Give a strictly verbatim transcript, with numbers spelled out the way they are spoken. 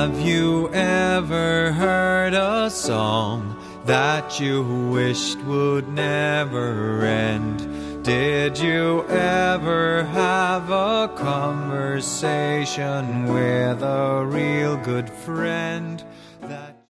Have you ever heard a song that you wished would never end? Did you ever have a conversation with a real good friend?